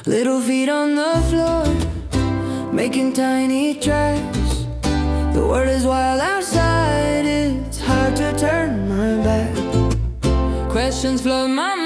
Little feet on the floor, making tiny tracks. The world is wild outside, it's hard to turn my back. Questions flood my mind.